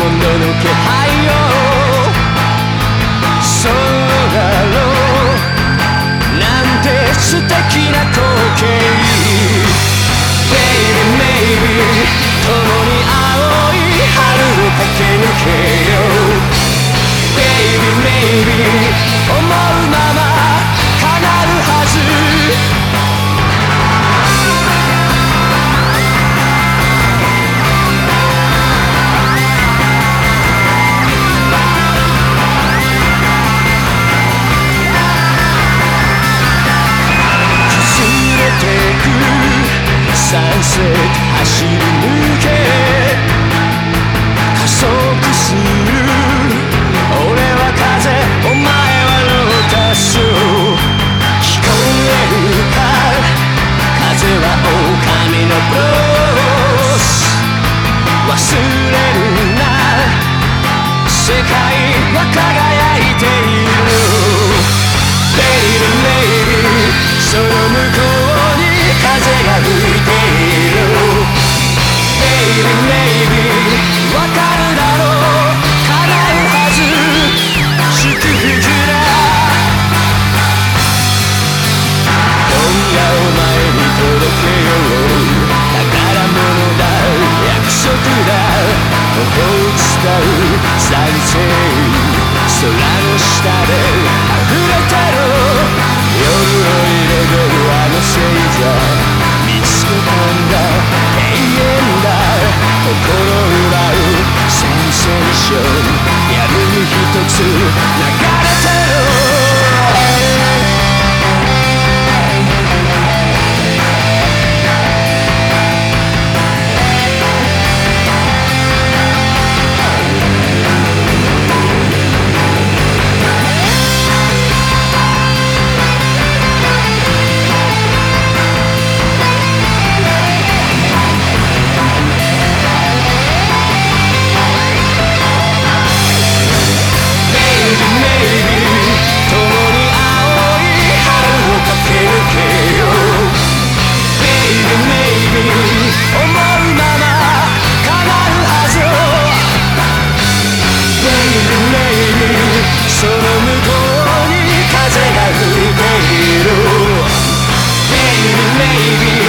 のの気配をそうだろうなんて素敵な光景 Baby maybe 共に青い春を駆け抜けよう Baby maybe 思うまま叶うはずサンセット走り抜け加速する俺は風お前はロータス聞こえるか風は狼のブロス忘れるな世界は輝いている Baby maybe その向こうに風が吹いている Baby maybe わかるだろう叶うはず祝福だ今夜お前に届けよう宝物だ約束だ頬を伝うサンセイ空の下で溢れてる夜を彩るあの星座見つけたんだ永遠だ心奪うセンセーション闇に一つ流れてるその向こうに風が吹いている Baby maybe